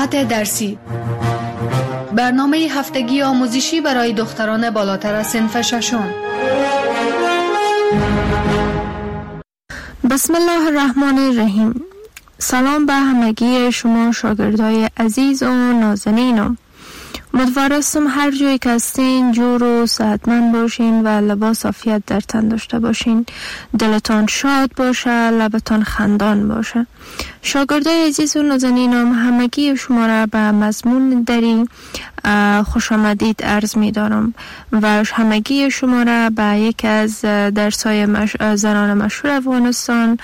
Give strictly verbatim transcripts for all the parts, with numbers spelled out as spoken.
ساعت درسی، برنامه هفتگی آموزشی برای دختران بالاتر از صنف ششم. بسم الله الرحمن الرحیم. سلام به همگی شما شاگردای عزیز و نازنینم. امیدوارم هر جایی که هستین جور و صحتمند باشین و لباس عافیت در تن داشته باشین. دلتان شاد باشه، لبتان خندان باشه. شاگردای عزیز و نازنینم، همگی شما را به مضمون دری خوش آمدید عرض می دارم و همگی شما را به یک از درس‌های مش... زنان مشهور افغانستان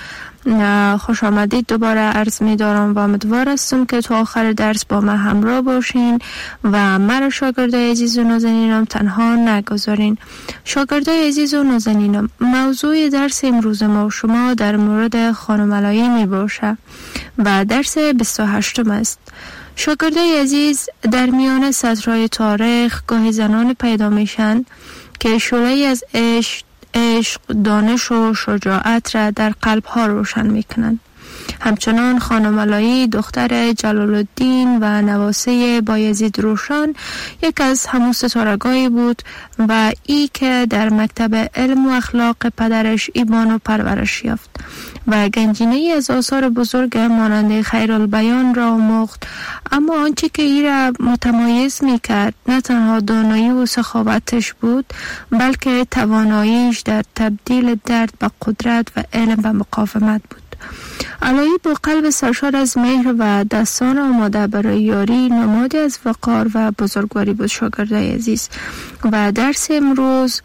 خوش آمدید دوباره عرض می دارم و امیدوار هستم که تا آخر درس با من همراه باشین و مرا شاگردای عزیز و نازنینم تنها نگذارین. شاگردای عزیز و نازنینم، موضوع درس امروز ما و شما در مورد خانم علایی می باشه و درس بیست و هشتم است. شاگردای عزیز، در میان سطرهای تاریخ گاهی زنان پیدا میشن که شعله‌ای از عشق عشق، دانش و شجاعت را در قلب ها روشن میکنند. همچنان خانم علایی دختر جلال الدین و نواسه بایزید روشن یک از همون ستارگانی بود و ای که در مکتب علم و اخلاق پدرش ایبانو پرورش یافت و گنجینه‌ای از آثار بزرگ مانند خیرالبیان را آموخت. اما آنچه که ای را متمایز میکرد نه تنها دانایی و سخاوتش بود، بلکه تواناییش در تبدیل درد به قدرت و علم به مقاومت بود. علایی با قلب سرشار از مهر و دستان آماده برای یاری نمادی از وقار و بزرگواری بود. شاگردای عزیز، و درس امروز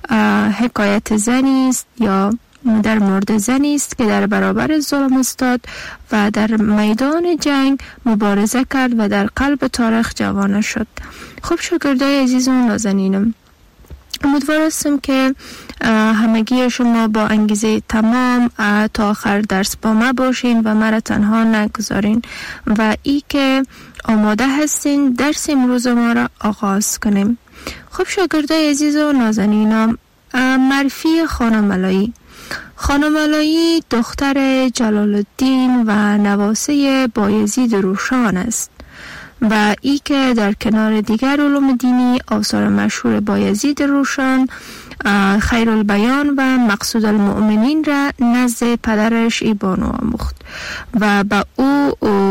حکایت زنی است یا در مورد زنی است که در برابر ظلم استاد و در میدان جنگ مبارزه کرد و در قلب تاریخ جوانه شد. خب شاگردای عزیز و نازنینم، امیدوار هستم که همگی شما با انگیزه تمام تا آخر درس با ما باشین و مرا تنها نگذارین و ای که آماده هستین درس امروز ما را آغاز کنیم. خب شاگردای عزیز و نازنینم، معرفی خانم علایی. خانم علایی دختر جلال الدین و نواسه بایزید روشن است و ای که در کنار دیگر علوم دینی آثار مشهور بایزید روشن، خیرالبیان و مقصود المؤمنین را نزد پدرش ایبانو آموخت و با او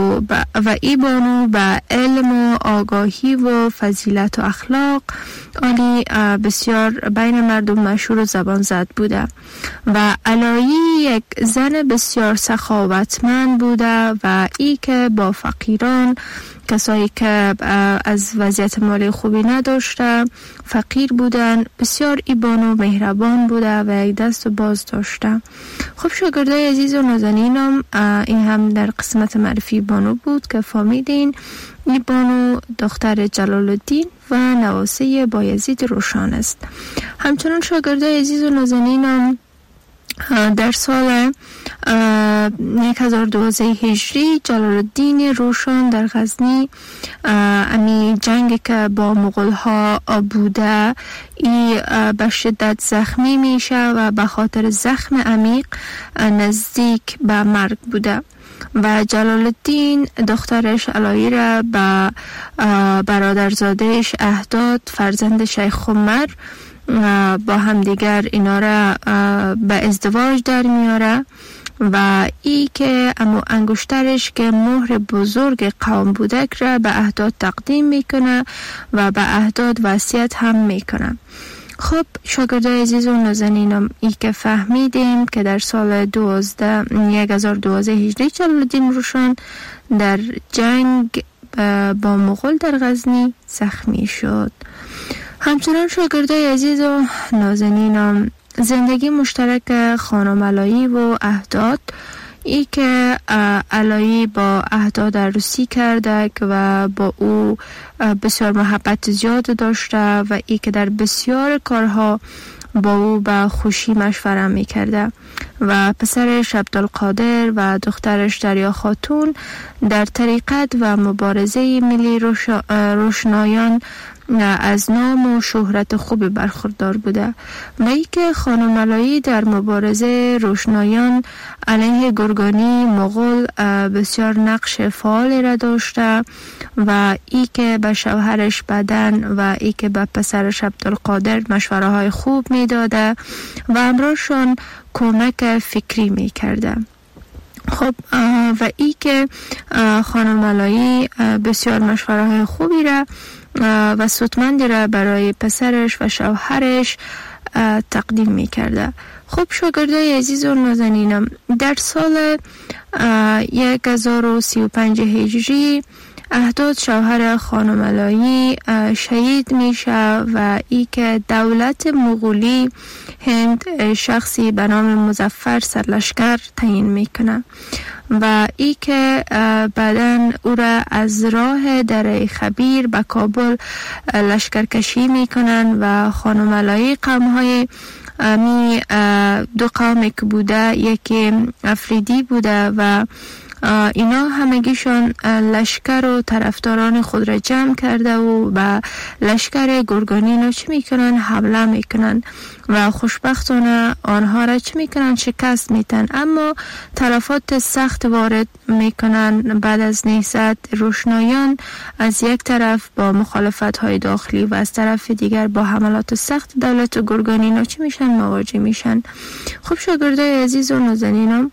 و ایبانو با علم و آگاهی و فضیلت و اخلاق عالی بسیار بین مردم مشهور و زبان زد بوده و علایی یک زن بسیار سخاوتمند بوده و ای که با فقیران، کسایی که از وضعیت مالی خوبی نداشته، فقیر بودن، بسیار ایبانو مهربان بوده و یک دست باز داشته. خب شاگردای عزیز و نازنینم، این هم در قسمت معرفی ایبانو بود که فهمیدین ایبانو دختر جلال الدین و نواسه بایزید روشن است. همچنان شاگردای عزیز و نازنینم، در سال هزار و دویست هجری جلال الدین روشن در غزنی امی جنگ که با مغول ها بوده ای به شدت زخمی میشه و به خاطر زخم عمیق نزدیک به مرگ بوده و جلال الدین دخترش علایی را به برادرزادهش اهداد، فرزند شیخ عمر، با همدیگر اینا را به ازدواج در میاره و ای که امو انگشترش که مهر بزرگ قوم بودک را به اهداد تقدیم میکنه و به اهداد وصیت هم میکنه. خب شاگردای عزیز و نازنینم، ای که فهمیدیم که در سال هزار و دویست هجری جلال الدین روشن در جنگ با مغول در غزنی زخمی شد. همچنان شاگردای عزیز و نازنینم، زندگی مشترک خانم علایی و اهداد، ای که علایی با اهداد عروسی کرده و با او بسیار محبت زیاد داشته و ای که در بسیار کارها با او به خوشی مشوره میکرده و پسرش عبدالقادر و دخترش دریا خاتون در طریقت و مبارزه ملی روشنایان از نام و شهرت خوب برخوردار بوده و ای که خانم علایی در مبارزه روشنایان علیه گرگانی مغول بسیار نقش فعالی را داشته و ای که به شوهرش بدن و ای که به پسرش عبدالقادر مشوره های خوب می داده و امراشون کمک فکری می کرده. خب و ای که خانم علایی بسیار مشوره های خوبی را و سودمندی را برای پسرش و شوهرش تقدیم می کرده. خب شاگردای عزیز و نازنینم، در سال هزار و سی و پنج هجری احداد شوهر خانم علایی شهید میشه و ای که دولت مغولی هند شخصی به نام مظفر سرلشکر تعیین میکنه و ای که بعداً او را از راه دره خبیر به کابل لشکرکشی میکنن و خانم علایی قومهای می دو قومی که بوده، یکی افریدی بوده و اینا همگیشان لشکر و طرفداران خود را جمع کرده و به لشکر گرگانی را چی میکنن؟ حمله میکنن و خوشبختانه آنها را چی میکنن؟ شکست میتن. اما تلفات سخت وارد میکنن. بعد از نهضت روشنایان از یک طرف با مخالفت های داخلی و از طرف دیگر با حملات سخت دولت گرگانی را چی میشن؟ مواجه میشن. خب شاگردای عزیز و نازنینم،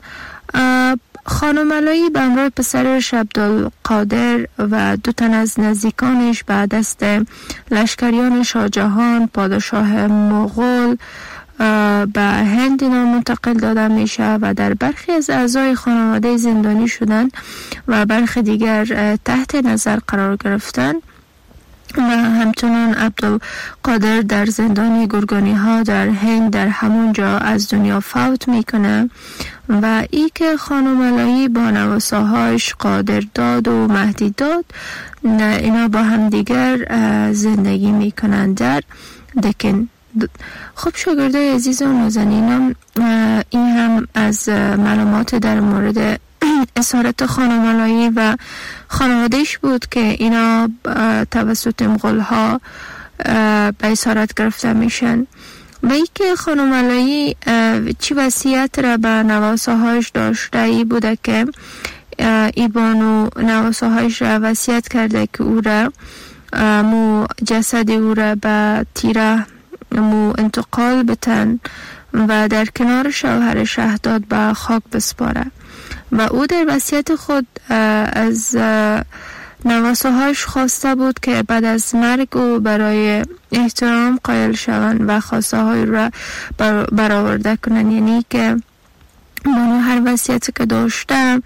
خانم علایی به همراه پسرش عبدالقادر و دو تن از نزدیکانش به دست لشکریان شاهجهان پادشاه مغول به هند منتقل داده میشه و در برخی از اعضای خانواده زندانی شدن و برخی دیگر تحت نظر قرار گرفتن و همچنان عبدالقادر در زندان گرگانی ها در هند در همون جا از دنیا فوت میکنه و ای که خانم علایی با نواساهاش قادر داد و مهدی داد اینا با هم دیگر زندگی میکنن در دکن. خب شاگردای عزیز و نازنینم، این هم از معلومات در مورد اسارت خانم علایی و خانوادهش بود که اینا توسط مغول ها به اسارت گرفته میشن و ای که خانم علایی چی وصیت را به نواساهاش داشته ای بوده که ای بانو نواساهاش را وصیت کرده که او را مو جسد او را به تیره مو انتقال بتن و در کنار شوهر شهداد به خاک بسپاره و او در وصیت خود از نواساهاش خواسته بود که بعد از مرگ او برای احترام قائل شوند و خواسته های را برآورده کنند. یعنی که منو هر وصیتی که داشته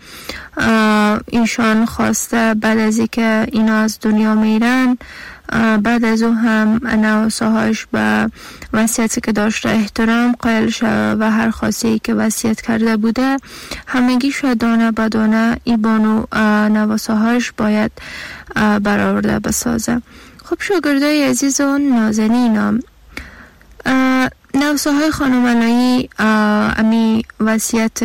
ایشان خواسته بعد از اینکه اینا از دنیا میرن، بعد از او هم نواساهاش به وصیتی که داشته احترام قائل شد و هر خواسته که وصیت کرده بوده همگیش دانه به دانه ای بانو نواساهاش باید برآورده بسازه. خب شاگردای عزیز و نازنینم، نواساهای خانم علایی امی وصیت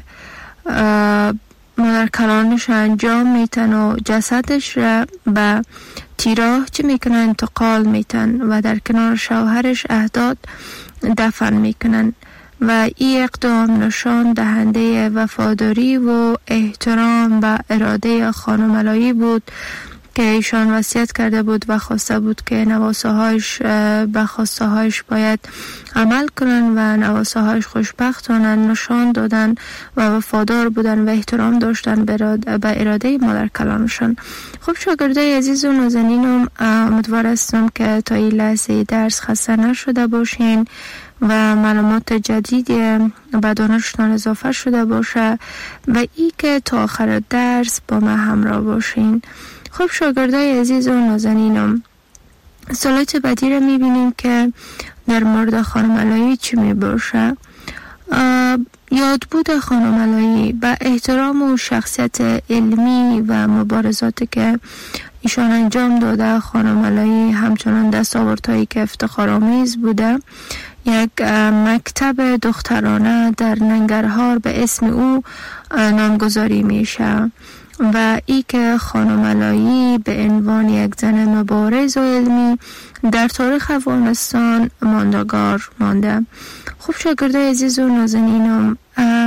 مادر کلانش انجام میتن و جسدش را به تیراه چی میکنن؟ انتقال میتن و در کنار شوهرش احداد دفن میکنن و این اقدام نشان دهنده وفاداری و احترام به اراده خانم علایی بود که ایشان وصیت کرده بود و خواسته بود که نواساهاش به خواستهاش باید عمل کنن و نواساهاش خوشبختانه نشان دادن و وفادار بودن و احترام داشتن به اراده مادر کلانشان. خب شاگردای عزیز و نازنینم، امیدوار هستم که تا این لحظه درس خسته نشده باشین و معلومات جدیدی به دانشتان اضافه شده باشه و ای که تا آخر درس با ما همراه باشین. خب شاگردای عزیز و نازنینم، سلایت بعدی رو میبینیم که در مورد خانم علایی چی میباشه. یادبود خانم علایی به احترام و شخصیت علمی و مبارزاتی که ایشان انجام داده، خانم علایی همچنان دستاوردهایی که افتخارآمیز بوده. یک مکتب دخترانه در ننگرهار به اسم او نامگذاری میشه و ای که خانم علایی به عنوان یک زن مبارز و علمی در تاریخ افغانستان ماندگار مانده. خب شاگردای عزیز و نازنینم،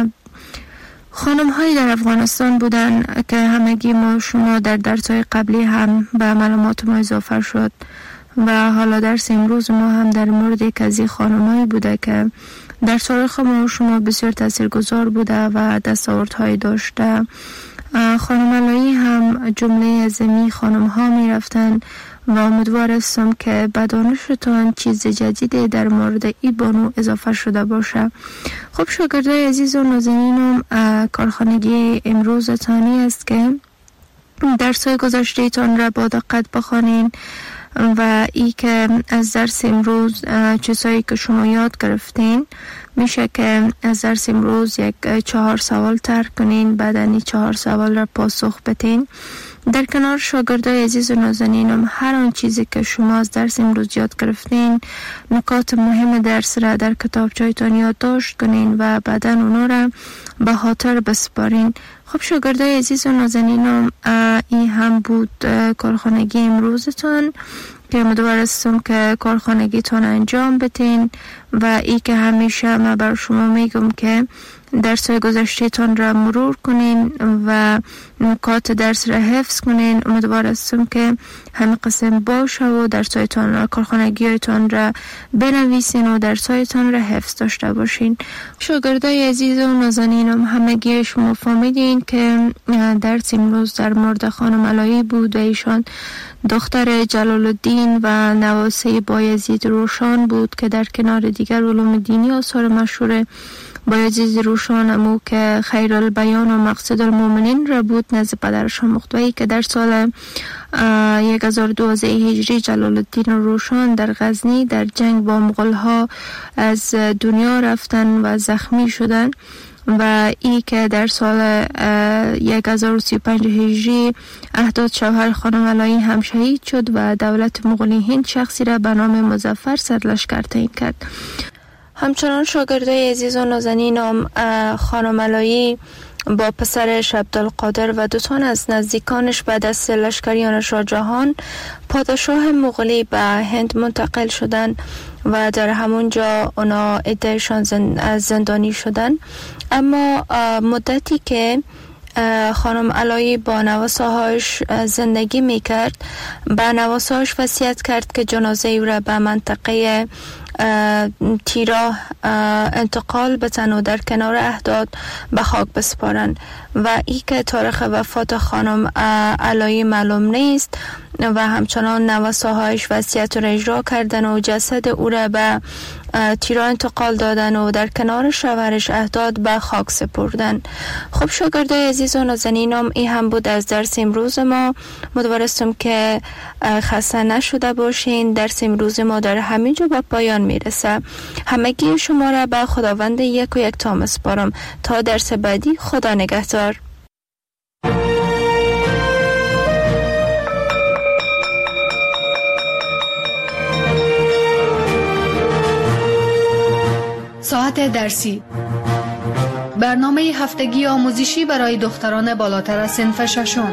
خانم هایی در افغانستان بودن که همگی ما شما در درس های قبلی هم به معلومات ما اضافه شد و حالا درس امروز ما هم در مورد یک از این خانم هایی بوده که در تاریخ ما شما بسیار تاثیرگذار بوده و دستاوردهایی داشته. خانم علایی هم جمله از می خانم ها می رفتن و امیدوار هستم که به دانشتان چیز جدیدی در مورد ای بانو اضافه شده باشه. خب شاگردای عزیز و نازنینم، کارخانگی امروز تانی است که درس‌های گذشته تان را با دقت بخوانین و ای که از درس امروز چیزهایی که شما یاد گرفتین میشه که از درس امروز یک چهار سوال ترک کنین، بعد این چهار سوال را پاسخ بدین. در کنار شاگردای عزیز و نازنینم، هر آن چیزی که شما از درس امروز یاد گرفتین، نکات مهم درس را در کتابچه‌تان یادداشت کنین و بعداً اونا را به خاطر بسپارین. خب شاگردای عزیز و نازنینم، این هم بود کارخانگی امروزتان که امیدوار هستم که کارخانگیتان انجام بدین و ای که همیشه من بر شما میگم که درس‌های گذشته تان را مرور کنین و نکات درس را حفظ کنین. امیدوار هستم که همین قسم باشه و درس‌هایتان را، کارخانگی‌هایتان را بنویسین و درس‌هایتان را حفظ داشته باشین. شاگردای عزیز و نازنینم، همگی شما فهمیدین که درس امروز در مورد خانم علایی بود و ایشان دختر جلال الدین و نواسه بایزید روشان بود که در کنار دیگر علوم دینی آثار مشهور بایزید روشان امو که خیر البیان و مقصد المؤمنین را بود نزد پدرش مختوی که در سال هزار و دویست هجری جلال الدین روشان در غزنی در جنگ با مغول ها از دنیا رفتن و زخمی شدن و ای که در سال هزار و سی و پنج هجری احداد شوهر خانم علایی هم شهید شد و دولت مغولی هند شخصی را به نام مظفر سرلشکر تعیین کرد. همچنان شاگردای عزیز و نازنینم، خانم علایی با پسرش عبدالقادر و دو تن از نزدیکانش بعد از لشکریان شاه جهان پادشاه مغولی به هند منتقل شدند و در همونجا اونا عدهشان زندانی شدن. اما مدتی که خانم علایی با نواسه‌هاش زندگی میکرد، به نواسه‌هاش وصیت کرد که جنازه او را به منطقه تیراه انتقال بتن و در کنار احداد به خاک بسپارن و ای که تاریخ وفات خانم علایی معلوم نیست و همچنان نواسه‌هاش وصیت را اجرا کردن و جسد او را به تیراه انتقال دادن و در کنار شوهرش احداد به خاک سپردن. خب شاگردای عزیز و نازنینم، این هم بود از درس امروز ما. امیدوارم که خسته نشده باشین. درس امروز ما در همینجا به پایان میرسه. همگی شما را به خداوند یک و یک تا میسپارم تا درس بعدی. خدا نگهدار. ساعت درسی، برنامه هفتگی آموزشی برای دختران بالاتر از صنف ششم.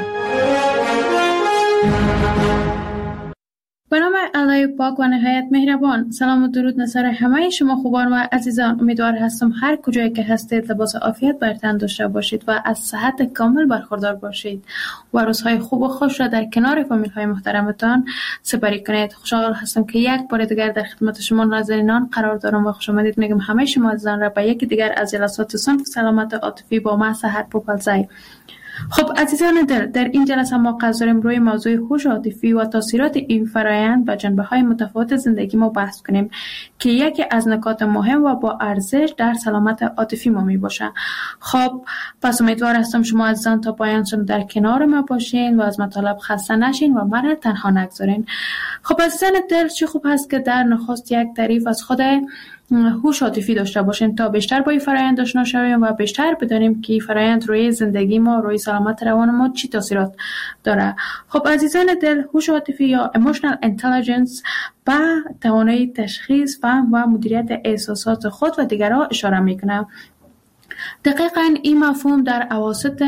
به نام الله پاک و نهایت مهربان. سلام و درود نصر همه شما خوبان و عزیزان. امیدوار هستم هر کجایی که هستید لباس عافیت بر تن داشته باشید و از صحت کامل برخوردار باشید و روزهای خوب و خوش را در کنار فامیل های محترمتان سپری کنید. خوشحال هستم که یک بار دیگر در خدمت شما ناظرینان قرار دارم و خوش آمدید میگم همه شما عزیزان را به یکی دیگر از جلسات صنف سلامت عاطفی با من سحر پوپلزی. خب عزیزان دل، در این جلسه ما قصد داریم روی موضوع هوش عاطفی و تاثیرات این فرآیند و جنبه‌های متفاوت زندگی ما بحث کنیم که یکی از نکات مهم و با ارزش در سلامت عاطفی ما می باشه. خب پس امیدوار هستم شما عزیزان تا پایان در کنار ما باشین و از مطالب خسته نشین و من تنها نگذارین. خب عزیزان دل، چه خوب هست که در نخست یک تعریف از خود هوش عاطفی داشته باشیم تا بیشتر با این فرآیند آشنا شویم و بیشتر بدانیم که فرآیند روی زندگی ما، روی سلامت روان ما چی تاثیرات داره. خب عزیزان دل، هوش عاطفی یا emotional intelligence به توانایی تشخیص، فهم و مدیریت احساسات خود و دیگران اشاره میکنه. دقیقاً این مفهوم در اواسط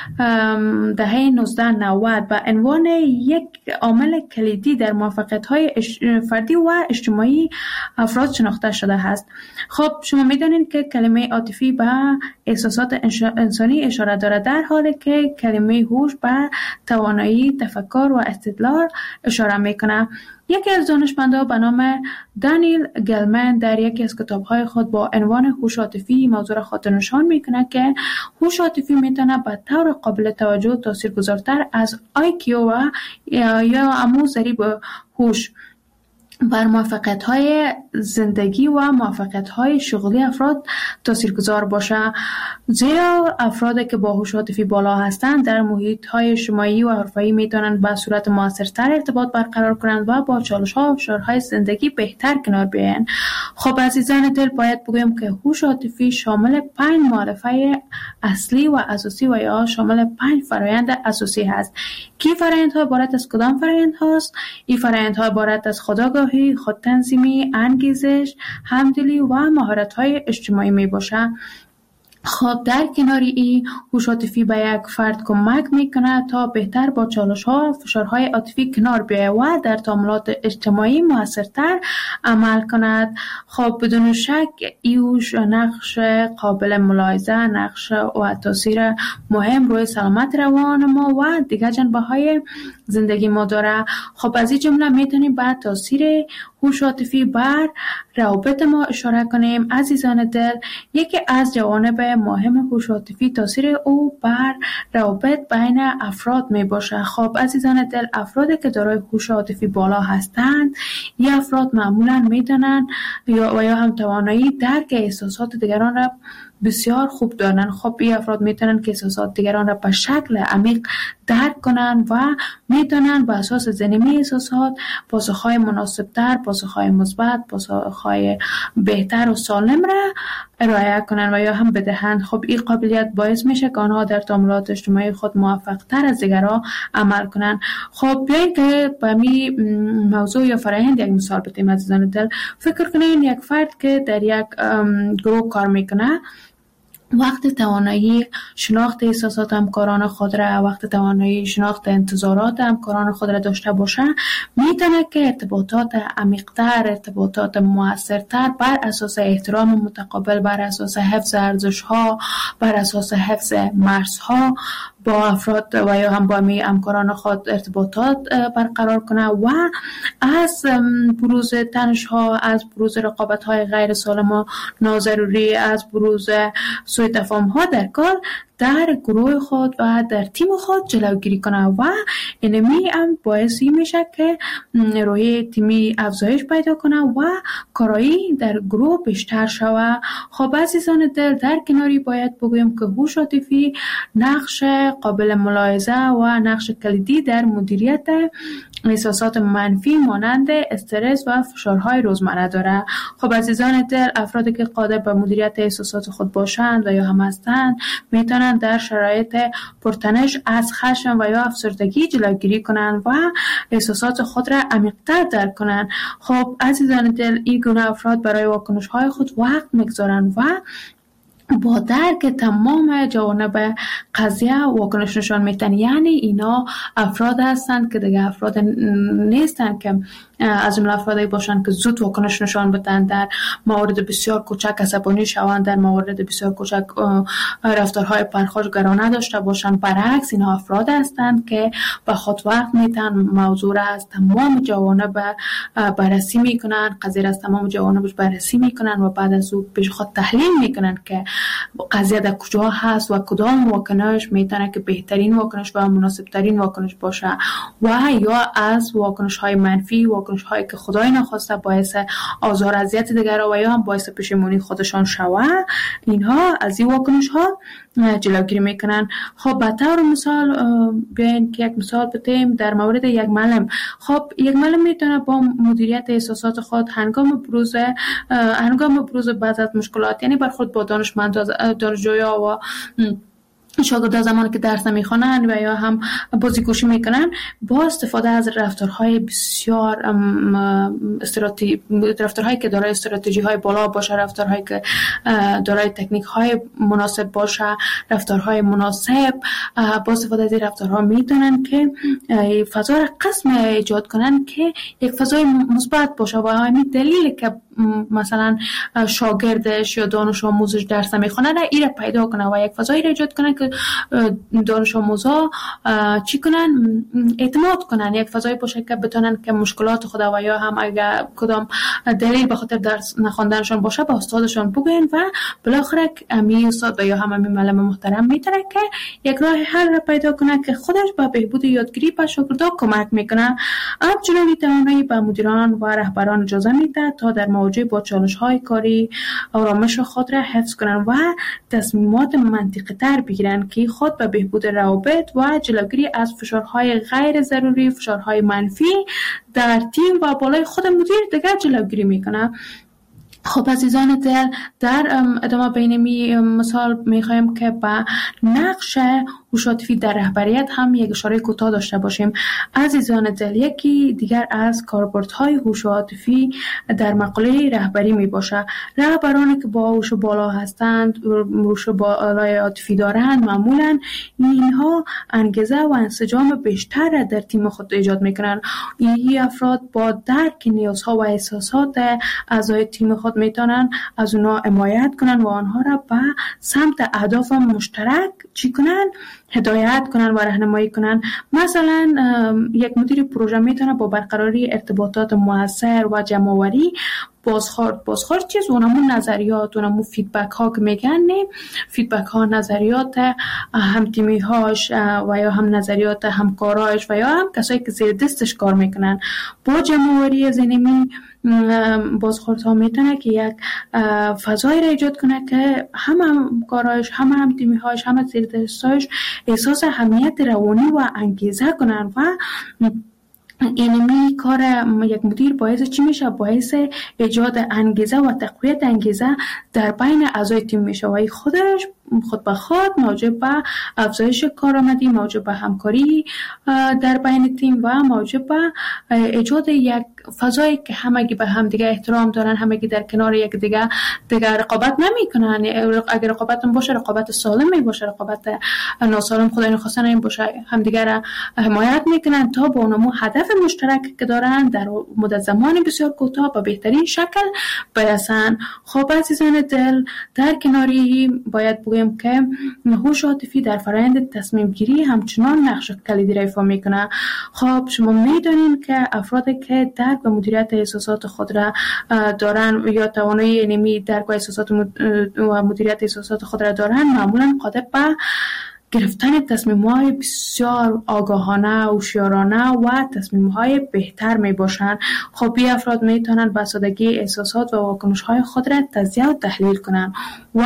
دهه نوزده نود به عنوان یک عامل کلیدی در موفقیت‌های فردی و اجتماعی افراد شناخته شده است. خب شما می‌دانید که کلمه عاطفی به احساسات انسانی اشاره دارد، در حالی که کلمه هوش به توانایی تفکر و استدلال اشاره می‌کند. یکی از دانشمندان به نام دانیل گلمن در یکی از کتاب‌های خود با عنوان هوش عاطفی موضوع را خاطر نشان می‌کند که هوش عاطفی می‌تواند به طور قابل توجه تاثیرگذارتر از آی کیو و یا همون ضریب هوش بر موفقیت‌های زندگی و موفقیت‌های شغلی افراد تاثیرگذار باشه، زیرا افرادی که با هوش عاطفی بالا هستند در محیط‌های اجتماعی و حرفه‌ای می‌توانند به صورت موثرتر ارتباط برقرار کنند و با چالش‌ها و فشارهای زندگی بهتر کنار بیایند. خب عزیزان دل، باید بگویم که هوش عاطفی شامل پنج معرفه اصلی و اساسی و یا شامل پنج فرآیند اساسی هست. کی فرآیندها عبارت از کدام فرآیند هست؟ این فرآیندها عبارت از خودآگاهی، خودتنظیمی، انگیزش، همدلی و مهارت‌های اجتماعی میباشد. خب در کنار این هوش عاطفی به یک فرد کمک میکنه تا بهتر با چالش‌ها و فشارهای عاطفی کنار بیاید و در تعاملات اجتماعی موثرتر عمل کند. خب بدون شک این هوش نقش قابل ملاحظه، نقش و تاثیر مهم روی سلامت روان ما و دیگر جنبه‌های زندگی ما داره. خب از این جمله میتونیم به تاثیر هوش عاطفی بر روابط ما اشاره کنیم. عزیزان دل، یکی از جوانب مهم هوش عاطفی تاثیر او بر روابط بین افراد می باشه. خب عزیزان دل، افرادی که دارای هوش عاطفی بالا هستند، این افراد معمولا میدونن یا و یا هم توانایی درک احساسات دیگران را بسیار خوب دارن. خب این افراد میتونن که احساسات دیگران را به شکل عمیق درک کنن و میتونن به اساس ضمیمی احساسات پاسخهای مناسبتر، پاسخهای مثبت، پاسخهای بهتر و سالم را ارائه کنن و یا هم بدهند. خب این قابلیت باعث میشه که آنها در تعاملات اجتماعی خود موفق تر از دیگران عمل کنن. خب بیایید که به می موضوع یا فرآیند یک مثال بزنیم. عزیزان دل، فکر کنین یک فرد که در یک گروه کار میکنه، وقت توانایی شناخت احساسات همکاران خود را، وقت توانایی شناخت انتظارات همکاران خود را داشته باشه، میتونه که ارتباطات عمیق‌تر، ارتباطات موثرتر بر اساس احترام متقابل، بر اساس حفظ ارزش‌ها، بر اساس حفظ مرزها با افراد و یا هم با می همکاران خود ارتباطات برقرار کنه و از بروز تنش‌ها، از بروز رقابت‌های غیر سالم و ناضروری، از بروز سوء تفاهم‌ها در کار در گروه خود و در تیم خود جلوگیری کنه و اینمی هم باعثی میشه که روحیه تیمی افزایش پیدا کنه و کارایی در گروه بیشتر شود. خب عزیزان دل، در کناری باید بگویم که هوش عاطفی نقش قابل ملاحظه و نقش کلیدی در مدیریت احساسات منفی مانند استرس و فشارهای روزمره داره. خب عزیزان دل، افرادی که قادر به مدیریت احساسات خود باشند و یا هم هستند میتونن در شرایط پرتنش از خشم و یا افسردگی جلوگیری کنند و احساسات خود را عمیق‌تر درک کنند. خب عزیزان دل، این گونه افراد برای واکنش‌های خود وقت می‌گذارند و با درک تمام جوانب قضیه واکنش نشان میدن. یعنی اینا افراد هستند که دیگه افراد نیستند که از جمله افرادی باشند که زود واکنش نشان بدن، در موارد بسیار کوچک عصبانی شوند، در موارد بسیار کوچک رفتارهای پرخاشگرانه داشته باشند. برعکس اینا افراد هستند که به خود وقت میتن موضوع را از تمام جوانب بررسی میکنن، قضیه را از تمام جوانبش بررسی میکنن و بعد از او پیش خود تحلیل میکنن که قضیه در کجا هست و کدام واکنش میتونه که بهترین واکنش و مناسبترین واکنش باشه و یا از واکنش های منفی، واکنش هایی که خدای نخواسته باعث آزار اذیت دیگران و یا هم باعث پشیمانی خودشان شوه، اینها از این واکنش ها جلوگیری میکنن. خب به طور مثال بیاین که یک مثال بزنیم در مورد یک معلم. خب یک معلم میتونه با مدیریت احساسات خود هنگام بروز هنگام بروز بعض از مشکلات، یعنی برخورد با دانشمند دانشجویا و شاگردان زمانی که درس نمیخوانند و یا هم بازیگوشی میکنن با استفاده از رفتارهای بسیار استراتژی رفتارهایی که دارای استراتژی های بالا باشه، رفتارهایی که دارای تکنیک های مناسب باشه، رفتارهای مناسب، با استفاده از این رفتارها میتونن که فضا را قسم ایجاد کنن که یک فضای مثبت باشه و همین دلیل که مثلا شاگردش یا دانش آموزش درس نمیخونه را ایره پیدا کنه و یک فضایی را ایجاد کنه که دانش آموزا چی کنن، اعتماد کنن، یک فضایی باشه که بتونن که مشکلات خود و یا هم اگر کدام دلیل به خاطر درس نخوندنشون باشه با استادشون بگوین و بالاخره امی استاد و یا هم امی معلم محترم میتونه که یک راه حل را پیدا کنه که خودش به بهبود یادگیری به شاگردا کمک میکنه. همچنین توانایی به مدیران و رهبران اجازه میده تا در مواجهه با چالش‌های کاری آرامش خود را حفظ کنند و تصمیمات منطقی تر بگیرند که خود به بهبود روابط و جلوگیری از فشارهای غیر ضروری، فشارهای منفی در تیم و بالای خود مدیر دیگر جلوگیری میکنه. خب عزیزان دل، در ادامه بینمی مثال میخوایم که با نقش هوش عاطفی در رهبریت هم یک اشاره کوتاه داشته باشیم. عزیزان دل، یکی دیگر از کاربردهای هوش عاطفی در مقوله رهبری می باشه. رهبرانی که با هوش بالا هستند، هوش بالای عاطفی دارند، معمولا اینها انگیزه و انسجام بیشتر در تیم خود ایجاد میکنند. این افراد با درک نیازها و احساسات اعضای تیم خود میتونن از اونا حمایت کنن و آنها را به سمت اهداف مشترک چی کنن؟ هدایت کنن و راهنمایی کنن. مثلا یک مدیر پروژه میتونه با برقراری ارتباطات موثر و جمع‌آوری بازخورد بازخورد چیز اونمون نظریات، اونمون فیدبک ها که میگن، نه فیدبک ها نظریات هم تیمی هاش و یا هم نظریات همکاراش و یا هم کسایی که زیر دستش کار میکنن با جمع‌آوری زنیمی بازخورد ها میتونه که یک فضایی را ایجاد کنه که هم همکاراش، هم هم تیمی هاش، هم زیر دستش احساس اهمیت روانی و انگیزه کنن و اینمی کار یک مدیر باعث چی میشه؟ باعث ایجاد انگیزه و تقویت انگیزه در بین اعضای تیم میشه و خودش خود به خود موجب به افزایش کارآمدی، موجب به همکاری در بین تیم و موجب به ایجاد یک فضایی که همگی به هم دیگه احترام دارن، همگی در کنار یک دیگه دیگه رقابت نمیکنن. اگر رقابت هم باشه، رقابت سالمی باشه، رقابت ناسالم خدای نخواسته این باشه، همدیگه را حمایت میکنن تا با اونمو هدف مشترک که دارن در مدت زمان بسیار کوتاه به بهترین شکل برسن. خب عزیزان دل، در کناری باید بگویم که هوش عاطفی در فرآیند تصمیم گیری همچنان نقش کلیدی را ایفا میکنه. خب شما میدونین که افرادی که درک و مدیریت احساسات خود را دارن یا توانایی علمی درک و احساسات و مدیریت احساسات خود را دارن، معمولا قادر به گرفتن تصمیم‌های بسیار آگاهانه، هوشیارانه و تصمیم‌های بهتر میباشند. خب این افراد میتونن به سادگی احساسات و واکنش‌های خود را تجزیه و تحلیل کنند و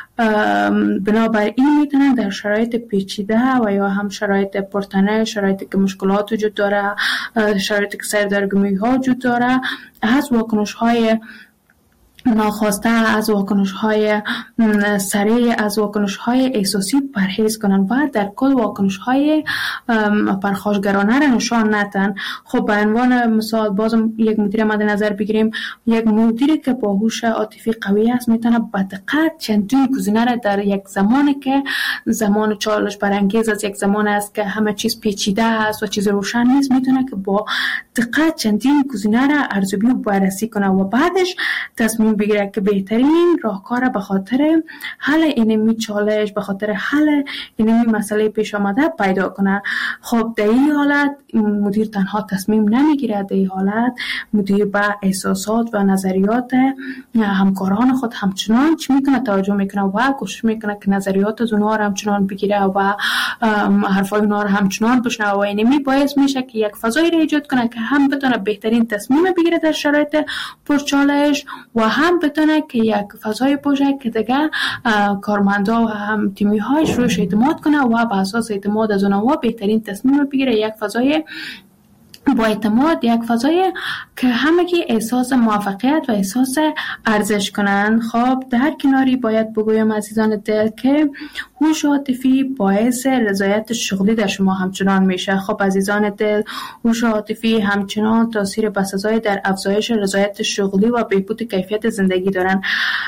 بنابراین میتونن در شرایط پیچیده و یا هم شرایط پرتنه، شرایطی که مشکلات وجود داره، شرایطی که سردرگمی‌ها وجود داره، از واکنش‌های ناخواسته، از واکنش‌های سریع، از واکنش‌های احساسی پرهیز کنن و در کل واکنش‌های پرخاشگرانه را نشان ندن. خب به عنوان مثال بازم یک مدیر مد نظر بگیریم، یک مدیری که با هوش عاطفی قوی است میتونه با دقت چندین گزینه را در یک زمانی که زمان چالش برانگیز از یک زمان است که همه چیز پیچیده است و چیز روشن نیست، میتونه که با دقت چندین گزینه را ارزیابی و بررسی کنه و بعدش تصمیم بگیره که بهترین راهکار به خاطر حل اینمی چالش، به خاطر حل اینمی مسئله پیش آمده پیدا کنه. خب در این حالت مدیر تنها تصمیم نمیگیره، در این حالت مدیر به احساسات و نظریات همکاران خود همچنان چی میکنه؟ توجه میکنه و کوشش میکنه که نظریات از اونها را همچنان بگیره و حرفای اونها را همچنان بشنوه و اینمی باعث میشه که یک فضایی را ایجاد کنه که هم بتونه بهترین تصمیم بگیره در شرایط پرچالش و هم بتونه که یک فضای باشه که دیگه کارمندا و هم تیمی هایش روش اعتماد کنه و به اساس اعتماد از اونها بهترین تصمیم بگیره، یک فضای با اعتماد، یک فضای که همگی احساس موفقیت و احساس ارزش کنند. خب در کناری باید بگویم عزیزان دل که هوش عاطفی باعث رضایت شغلی در شما همچنان میشه. خب عزیزان دل، هوش عاطفی همچنان تاثیر بسزایی در افزایش رضایت شغلی و بهبود کیفیت زندگی دارند.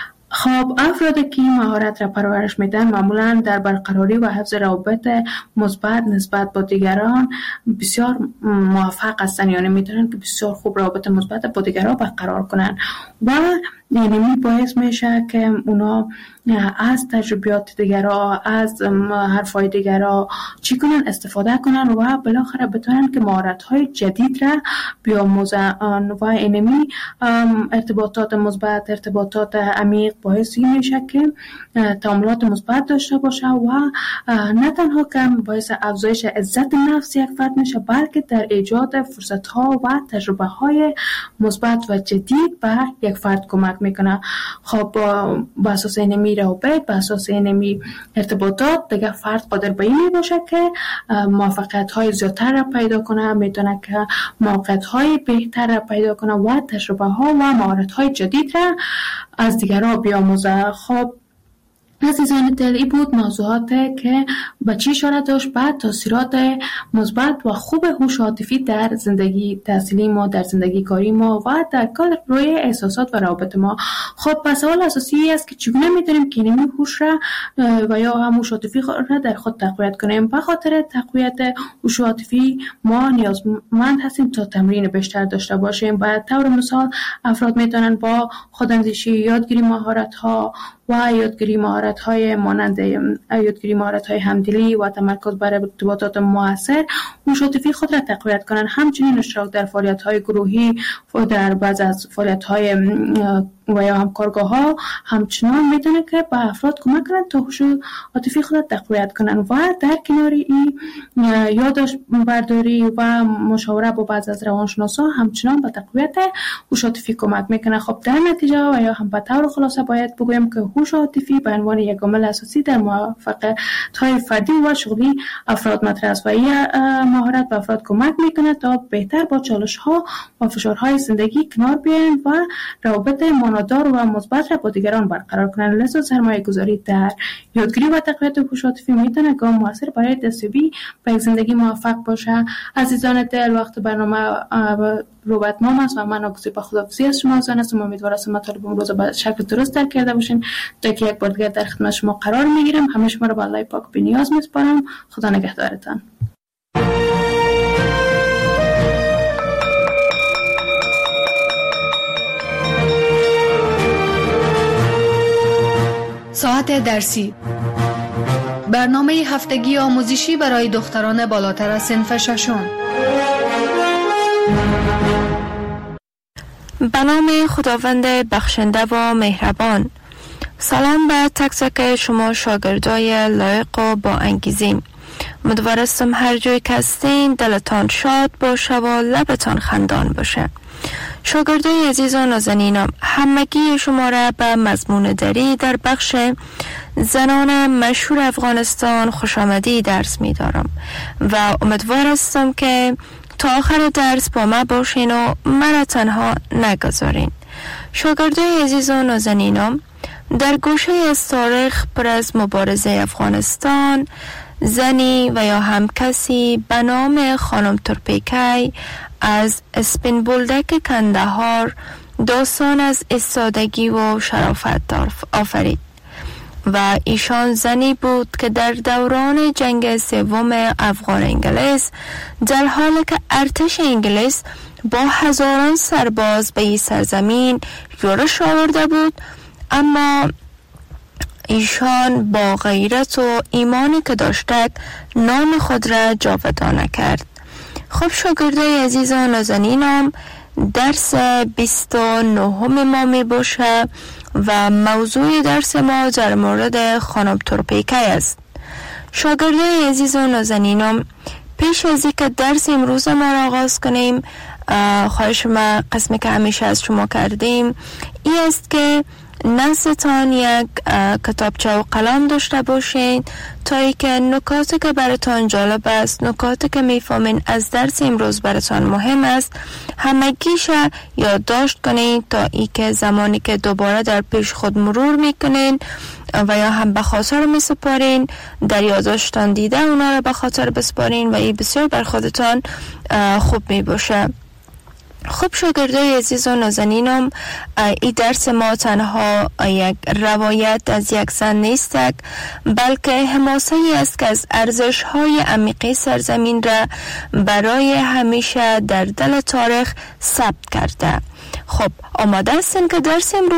خب افرادی که مهارت را پرورش میدن معمولا در برقراری و حفظ روابط مثبت نسبت با دیگران بسیار موفق هستند، یعنی میتونن که بسیار خوب روابط مثبت با دیگران برقرار کنن و یعنی می باعث میشه که اونا از تجربیات دیگران، از حرفای دیگران چی کنن، استفاده کنن و بالاخره بتونن که مهارت‌های جدید را بیاموزن و اینمی ارتباطات مثبت، ارتباطات عمیق باعث میشه که تعاملات مثبت داشته باشه و نه تنها که باعث افزایش عزت نفس یک فرد میشه، بلکه در ایجاد فرصت‌ها و تجربه‌های مثبت و جدید به یک فرد کمک میکنه. خب با اساس اینمی روابط، با اساس اینمی ارتباطات دیگه فرد قادر به این باشه که موفقیت‌های زیادتر را پیدا کنه، میتونه که موقعیت‌های بهتر را پیدا کنه و تجربه‌ها و مهارت‌های جدید را از دیگران بیاموزه. خب عزیزان دل، این بود موضوعات که به چی اشاره داشت بعد تاثیرات مثبت و خوب هوش عاطفی در زندگی تحصیلی ما، در زندگی کاری ما و در کل روی احساسات و روابط ما. خب پس سوال اساسی است که چگونه میتونیم که این هوش را و یا هم هوش عاطفی را در خود تقویت کنیم. به خاطر تقویت هوش عاطفی ما نیازمند هستیم تا تمرین بیشتر داشته باشیم. به طور مثال افراد میتونن با خوداندیشی، یادگیری مهارت‌ها و یادگیری مهارت‌های مانند یادگیری مهارت‌های همدلی و تمرکز بر ارتباطات مؤثر هوش عاطفی خود را تقویت کنند. همچنین اشتراک در فعالیت‌های گروهی و در بعض از فعالیت‌های و یا همکارگاه‌ها همچنان میتونه که به افراد کمک کنند تا هوش عاطفی خود را تقویت کنند و در کنار این یادداشت برداری و مشاوره با بعض از روانشناسا همچنان به تقویت هوش عاطفی کمک میکنه. خب در نتیجه و یا هم به طور خلاصه باید بگویم که هوش عاطفی به عنوان یک عامل اساسی در موفقیت‌های فردی و شغلی افراد مطرح است و این مهارت به افراد کمک میکنه تا بهتر با چالش‌ها و فشارهای زندگی کنار بیایند و روابط معنادار و مثبت را با دیگران برقرار کنند. لذا سرمایه‌گذاری در یادگیری و تقویت هوش عاطفی میتونه گام موثر برای دستیابی به یک زندگی موفق باشه. عزیزان دل، وقت برنامه رو به اتمام است و من آگوزی با خداحافظی از شما آذان هستم. امیدوارم مطالب امروز به شکل درست درک کرده باشین تا که یک بار دیگر در خدمت شما قرار میگیرم. همه شما رو به الله پاک بی‌نیاز میسپارم. خدا نگهدارتان. ساعت درسی، برنامه هفتگی آموزشی برای دختران بالاتر از صنف ششم. به نام خداوند بخشنده و مهربان. سلام به تک تک شما شاگردای لایق و با انگیزه. امیدوارم هر جای که هستین دلتان شاد باشه و لبتان خندان باشه. شاگردای عزیز و نازنینم، همگی شما را به مضمون دری در بخش زنان مشهور افغانستان خوش آمدی درس می دارم و امیدوار هستم که تا آخر درس با ما باشین و مرا تنها نگذارین. شاگردای عزیز و نازنینم، در گوشه از تاریخ پر از مبارزه افغانستان، زنی و یا هم کسی به نام خانم تورپیکی از اسپین بولدک کندهار داستان از ایستادگی و شرافت آفرید و ایشان زنی بود که در دوران جنگ سوم افغان انگلیس در حالی که ارتش انگلیس با هزاران سرباز به این سرزمین یورش آورده بود، اما ایشان با غیرت و ایمانی که داشتند نام خود را جاودانه کرد. خب شاگردای عزیز و نازنینم، درس بیست و نهم ما می باشه و موضوع درس ما در مورد خانم تورپیکی است. شاگردای عزیز و نازنینم، پیش از اینکه درس امروز ما را آغاز کنیم، خواهش ما قسمی که همیشه از شما کردیم این است که نزدتان یک کتابچه و قلم داشته باشین تا ای که نکاتی که براتان جالب است، نکاتی که میفهمین از درس امروز براتان مهم است، همگیش یادداشت کنین تا ای که زمانی که دوباره در پیش خود مرور میکنین و یا هم به خاطر میسپارین، در یادداشتان دیده اونا را به خاطر بسپارین و این بسیار بر خودتان خوب می باشه. خب شاگردای عزیز و نازنینم، این درس ما تنها یک روایت از یک زن نیست، بلکه حماسه ای است که از ارزش های عمیقی سرزمین را برای همیشه در دل تاریخ ثبت کرده. خب آماده هستین که درس امروز